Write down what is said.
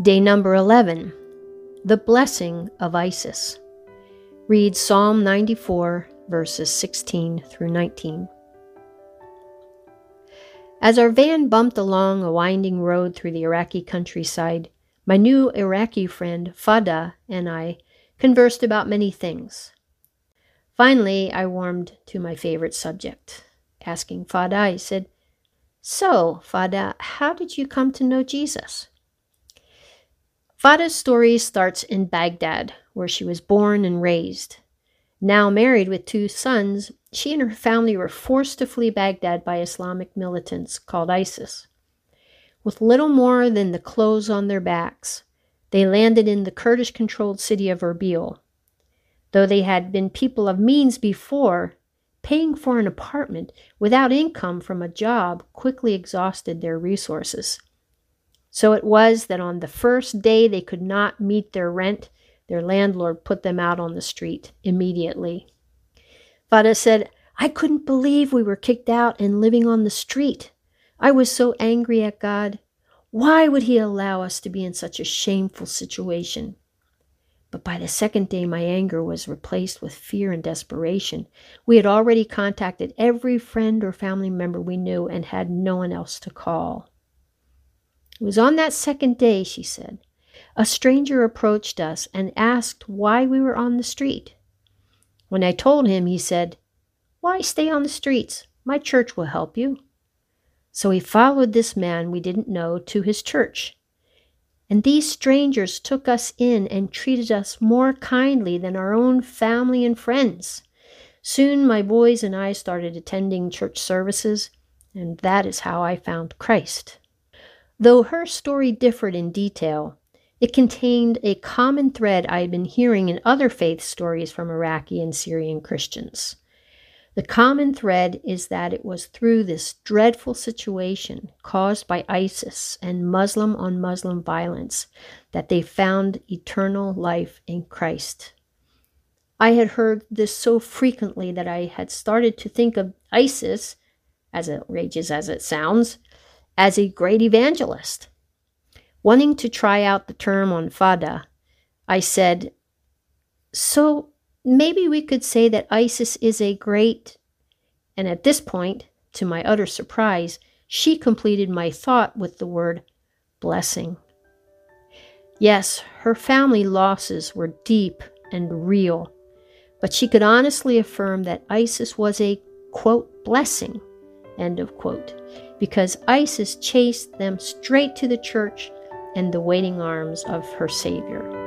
Day number 11, the blessing of ISIS. Read Psalm 94, verses 16 through 19. As our van bumped along a winding road through the Iraqi countryside, my new Iraqi friend Fada and I conversed about many things. Finally, I warmed to my favorite subject. Asking Fada, I said, "So, Fada, how did you come to know Jesus?" Fada's story starts in Baghdad, where she was born and raised. Now married with 2 sons, she and her family were forced to flee Baghdad by Islamic militants called ISIS. With little more than the clothes on their backs, they landed in the Kurdish-controlled city of Erbil. Though they had been people of means before, paying for an apartment without income from a job quickly exhausted their resources. So it was that on the first day they could not meet their rent, their landlord put them out on the street immediately. Fada said, "I couldn't believe we were kicked out and living on the street. I was so angry at God. Why would he allow us to be in such a shameful situation?" But by the second day, my anger was replaced with fear and desperation. We had already contacted every friend or family member we knew and had no one else to call. It was on that second day, she said, a stranger approached us and asked why we were on the street. When I told him, he said, "Why stay on the streets? My church will help you." So he followed this man we didn't know to his church. And these strangers took us in and treated us more kindly than our own family and friends. Soon my boys and I started attending church services, and that is how I found Christ. Though her story differed in detail, it contained a common thread I had been hearing in other faith stories from Iraqi and Syrian Christians. The common thread is that it was through this dreadful situation caused by ISIS and Muslim-on-Muslim violence that they found eternal life in Christ. I had heard this so frequently that I had started to think of ISIS, as outrageous as it sounds, as a great evangelist. Wanting to try out the term on Fada, I said, "So maybe we could say that ISIS is a great..." And at this point, to my utter surprise, she completed my thought with the word blessing. Yes, her family losses were deep and real, but she could honestly affirm that ISIS was a, quote, blessing, end of quote, because ISIS chased them straight to the church and the waiting arms of her Savior.